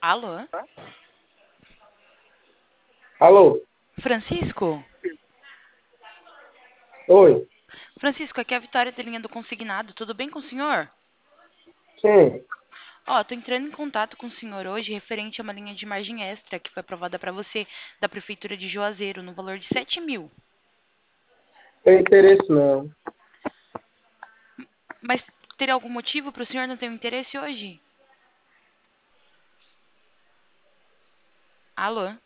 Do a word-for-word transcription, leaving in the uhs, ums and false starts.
Alô? Alô? Francisco? Oi? Francisco, aqui é a Vitória da linha do consignado. Tudo bem com o senhor? Sim, Ó, tô entrando em contato com o senhor hoje referente a uma linha de margem extra que foi aprovada para você da Prefeitura de Juazeiro no valor de sete mil. tem interesse não. Mas teria algum motivo para o senhor não ter um interesse hoje? Alô?